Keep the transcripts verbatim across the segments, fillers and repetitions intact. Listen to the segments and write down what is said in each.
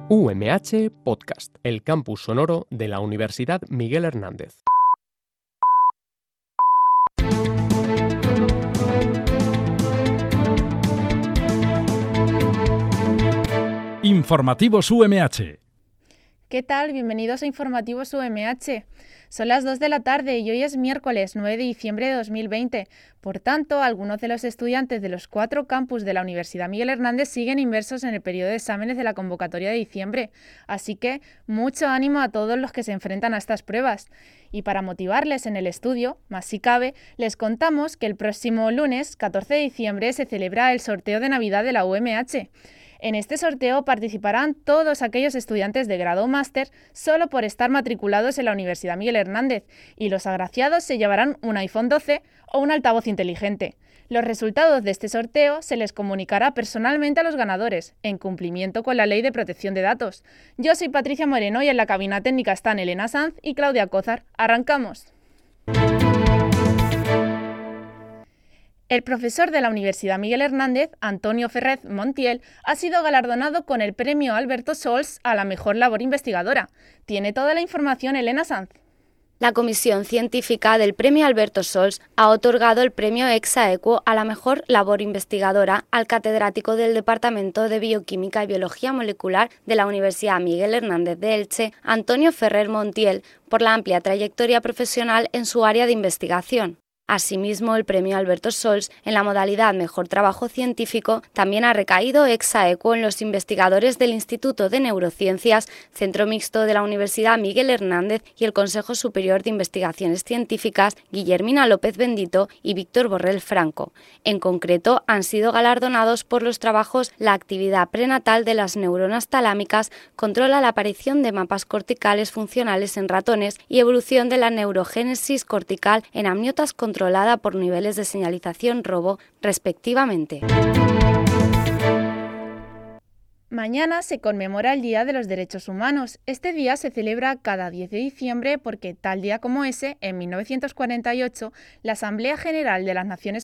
U M H Podcast, el campus sonoro de la Universidad Miguel Hernández. Informativos U M H. ¿Qué tal? Bienvenidos a Informativos U M H. Son las dos de la tarde y hoy es miércoles nueve de diciembre de dos mil veinte. Por tanto, algunos de los estudiantes de los cuatro campus de la Universidad Miguel Hernández siguen inmersos en el periodo de exámenes de la convocatoria de diciembre. Así que, mucho ánimo a todos los que se enfrentan a estas pruebas. Y para motivarles en el estudio, más si cabe, les contamos que el próximo lunes, catorce de diciembre, se celebra el sorteo de Navidad de la U M H. En este sorteo participarán todos aquellos estudiantes de grado o máster solo por estar matriculados en la Universidad Miguel Hernández, y los agraciados se llevarán un iPhone doce o un altavoz inteligente. Los resultados de este sorteo se les comunicará personalmente a los ganadores, en cumplimiento con la Ley de Protección de Datos. Yo soy Patricia Moreno y en la cabina técnica están Elena Sanz y Claudia Cózar. ¡Arrancamos! El profesor de la Universidad Miguel Hernández, Antonio Ferrer Montiel, ha sido galardonado con el premio Alberto Sols a la mejor labor investigadora. Tiene toda la información Elena Sanz. La Comisión Científica del Premio Alberto Sols ha otorgado el premio Exaequo a la mejor labor investigadora al catedrático del Departamento de Bioquímica y Biología Molecular de la Universidad Miguel Hernández de Elche, Antonio Ferrer Montiel, por la amplia trayectoria profesional en su área de investigación. Asimismo, el premio Alberto Sols en la modalidad Mejor Trabajo Científico también ha recaído ex aequo en los investigadores del Instituto de Neurociencias, Centro Mixto de la Universidad Miguel Hernández y el Consejo Superior de Investigaciones Científicas, Guillermina López Bendito y Víctor Borrell Franco. En concreto, han sido galardonados por los trabajos La actividad prenatal de las neuronas talámicas controla la aparición de mapas corticales funcionales en ratones y evolución de la neurogénesis cortical en amniotas controladas controlada por niveles de señalización robo, respectivamente. Mañana se conmemora el Día de los Derechos Humanos. Este día se celebra cada diez de diciembre porque, tal día como ese, en mil novecientos cuarenta y ocho, la Asamblea General de las Naciones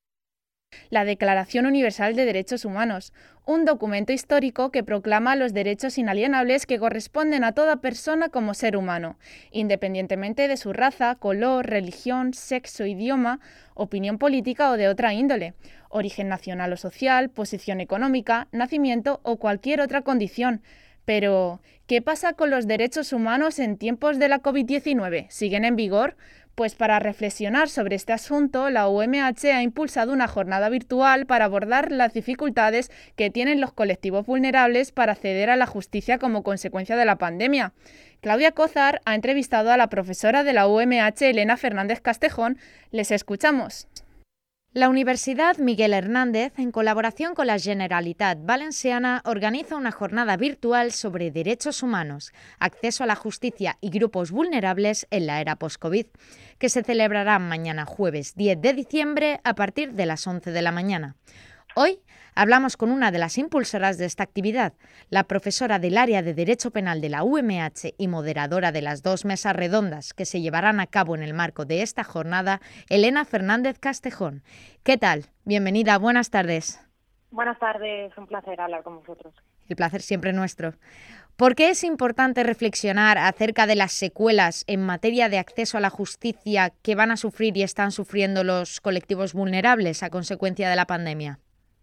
la Declaración Universal de Derechos Humanos, un documento histórico que proclama los derechos inalienables que corresponden a toda persona como ser humano, independientemente de su raza, color, religión, sexo, idioma, opinión política o de otra índole, origen nacional o social, posición económica, nacimiento o cualquier otra condición. Pero, ¿qué pasa con los derechos humanos en tiempos de la COVID diecinueve? ¿Siguen en vigor? Pues para reflexionar sobre este asunto, la U M H ha impulsado una jornada virtual para abordar las dificultades que tienen los colectivos vulnerables para acceder a la justicia como consecuencia de la pandemia. Claudia Cózar ha entrevistado a la profesora de la U M H, Elena Fernández Castejón. Les escuchamos. La Universidad Miguel Hernández, en colaboración con la Generalitat Valenciana, organiza una jornada virtual sobre derechos humanos, acceso a la justicia y grupos vulnerables en la era post-COVID, que se celebrará mañana jueves diez de diciembre a partir de las once de la mañana. Hoy hablamos con una de las impulsoras de esta actividad, la profesora del área de Derecho Penal de la U M H y moderadora de las dos mesas redondas que se llevarán a cabo en el marco de esta jornada, Elena Fernández Castejón. ¿Qué tal? Bienvenida, buenas tardes. Buenas tardes, un placer hablar con vosotros. El placer siempre nuestro. ¿Por qué es importante reflexionar acerca de las secuelas en materia de acceso a la justicia que van a sufrir y están sufriendo los colectivos vulnerables a consecuencia de la pandemia?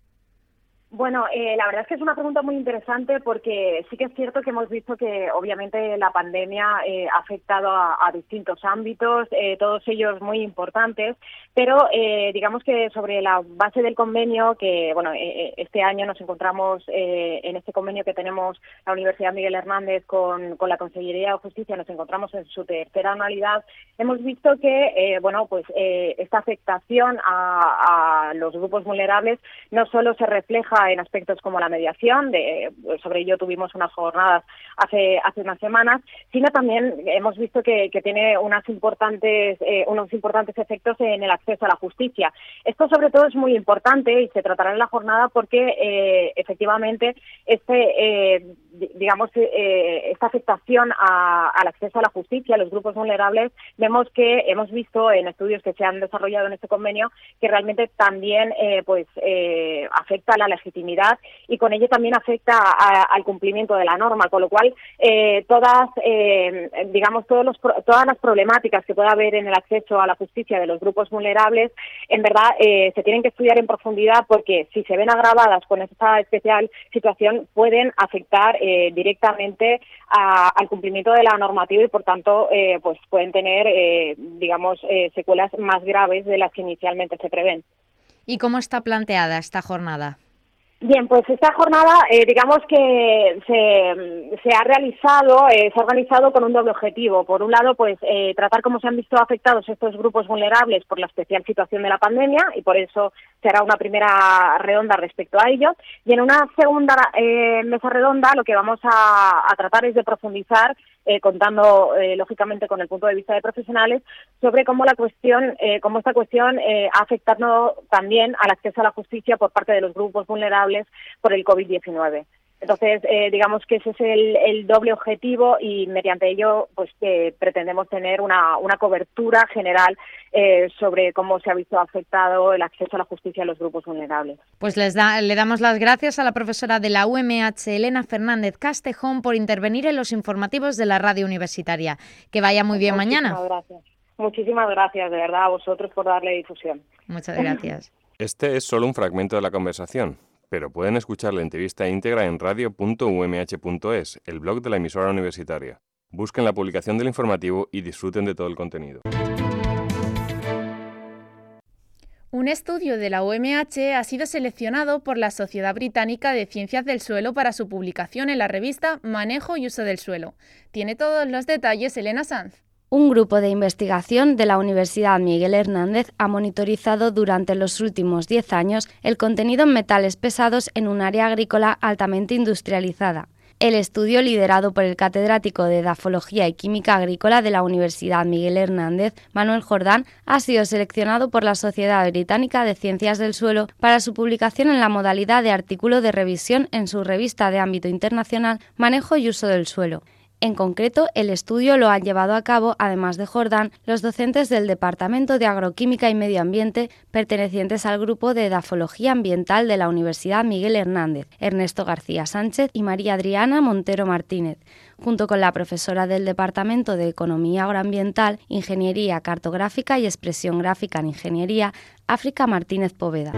Bueno, eh, la verdad es que es una pregunta muy interesante porque sí que es cierto que hemos visto que obviamente la pandemia eh, ha afectado a, a distintos ámbitos, eh, todos ellos muy importantes, pero eh, digamos que sobre la base del convenio, que bueno, eh, este año nos encontramos eh, en este convenio que tenemos la Universidad Miguel Hernández con, con la Consellería de Justicia, nos encontramos en su tercera anualidad, hemos visto que eh, bueno, pues eh, esta afectación a, a los grupos vulnerables no solo se refleja en aspectos como la mediación, de, sobre ello tuvimos unas jornadas hace hace unas semanas, sino también hemos visto que, que tiene unas importantes eh, unos importantes efectos en el acceso a la justicia. Esto sobre todo es muy importante y se tratará en la jornada porque eh, efectivamente este eh, digamos, eh, esta afectación a, al acceso a la justicia, a los grupos vulnerables, vemos que hemos visto en estudios que se han desarrollado en este convenio que realmente también eh, pues eh, afecta a la legitimidad y con ello también afecta a, al cumplimiento de la norma, con lo cual eh, todas, eh, digamos, todos los, todas las problemáticas que pueda haber en el acceso a la justicia de los grupos vulnerables, en verdad eh, se tienen que estudiar en profundidad porque si se ven agravadas con esta especial situación pueden afectar eh, directamente a, al cumplimiento de la normativa y por tanto eh, pues pueden tener eh, digamos eh, secuelas más graves de las que inicialmente se prevén. ¿Y cómo está planteada esta jornada? Bien, pues esta jornada, eh, digamos que se, se ha realizado, eh, se ha organizado con un doble objetivo. Por un lado, pues eh, tratar cómo se han visto afectados estos grupos vulnerables por la especial situación de la pandemia y por eso se hará una primera redonda respecto a ello. Y en una segunda eh, mesa redonda lo que vamos a, a tratar es de profundizar, eh, contando eh, lógicamente con el punto de vista de profesionales, sobre cómo la cuestión, eh, cómo esta cuestión eh, ha afectado también al acceso a la justicia por parte de los grupos vulnerables por el COVID diecinueve. Entonces, eh, digamos que ese es el, el doble objetivo y mediante ello pues eh, pretendemos tener una, una cobertura general eh, sobre cómo se ha visto afectado el acceso a la justicia a los grupos vulnerables. Pues les da, le damos las gracias a la profesora de la U M H, Elena Fernández Castejón, por intervenir en los informativos de la radio universitaria. Que vaya muy bien Muchísimas mañana. Gracias. Muchísimas gracias, de verdad, a vosotros por darle difusión. Muchas gracias. Este es solo un fragmento de la conversación, pero pueden escuchar la entrevista íntegra en radio punto u m h punto es, el blog de la emisora universitaria. Busquen la publicación del informativo y disfruten de todo el contenido. Un estudio de la U M H ha sido seleccionado por la Sociedad Británica de Ciencias del Suelo para su publicación en la revista Manejo y Uso del Suelo. Tiene todos los detalles Elena Sanz. Un grupo de investigación de la Universidad Miguel Hernández ha monitorizado durante los últimos diez años el contenido en metales pesados en un área agrícola altamente industrializada. El estudio, liderado por el catedrático de Edafología y Química Agrícola de la Universidad Miguel Hernández, Manuel Jordán, ha sido seleccionado por la Sociedad Británica de Ciencias del Suelo para su publicación en la modalidad de artículo de revisión en su revista de ámbito internacional Manejo y Uso del Suelo. En concreto, el estudio lo han llevado a cabo, además de Jordán, los docentes del Departamento de Agroquímica y Medio Ambiente pertenecientes al grupo de Edafología Ambiental de la Universidad Miguel Hernández, Ernesto García Sánchez y María Adriana Montero Martínez, junto con la profesora del Departamento de Economía Agroambiental, Ingeniería Cartográfica y Expresión Gráfica en Ingeniería, África Martínez Poveda.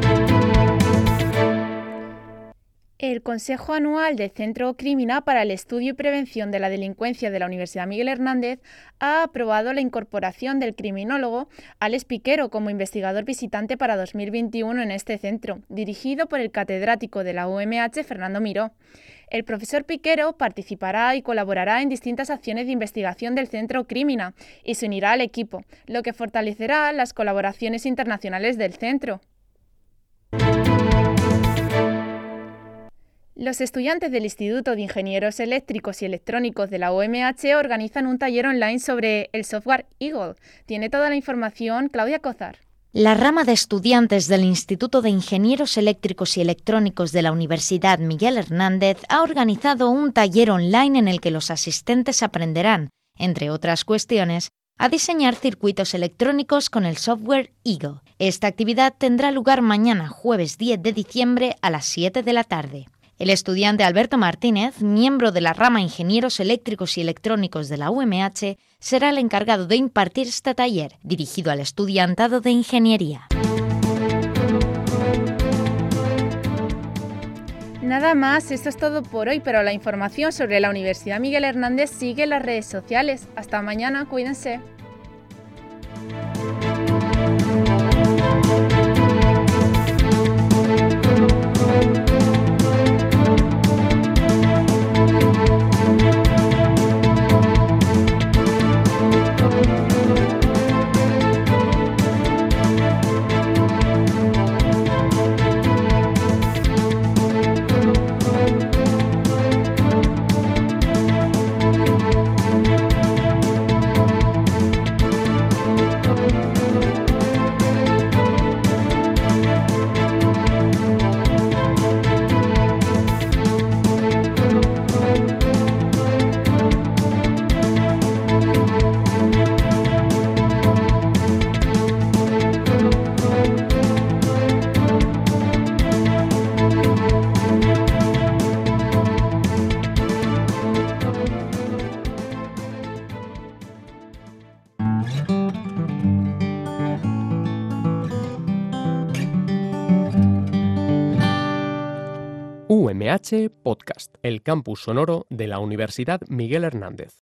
El Consejo Anual del Centro Crímina para el Estudio y Prevención de la Delincuencia de la Universidad Miguel Hernández ha aprobado la incorporación del criminólogo Alex Piquero como investigador visitante para dos mil veintiuno en este centro, dirigido por el catedrático de la U M H, Fernando Miró. El profesor Piquero participará y colaborará en distintas acciones de investigación del Centro Crímina y se unirá al equipo, lo que fortalecerá las colaboraciones internacionales del centro. Los estudiantes del Instituto de Ingenieros Eléctricos y Electrónicos de la U M H organizan un taller online sobre el software Eagle. Tiene toda la información Claudia Cozar. La rama de estudiantes del Instituto de Ingenieros Eléctricos y Electrónicos de la Universidad Miguel Hernández ha organizado un taller online en el que los asistentes aprenderán, entre otras cuestiones, a diseñar circuitos electrónicos con el software Eagle. Esta actividad tendrá lugar mañana, jueves diez de diciembre, a las siete de la tarde. El estudiante Alberto Martínez, miembro de la rama Ingenieros Eléctricos y Electrónicos de la U M H, será el encargado de impartir este taller, dirigido al estudiantado de Ingeniería. Nada más, esto es todo por hoy, pero la información sobre la Universidad Miguel Hernández sigue en las redes sociales. Hasta mañana, cuídense. U M H Podcast, el campus sonoro de la Universidad Miguel Hernández.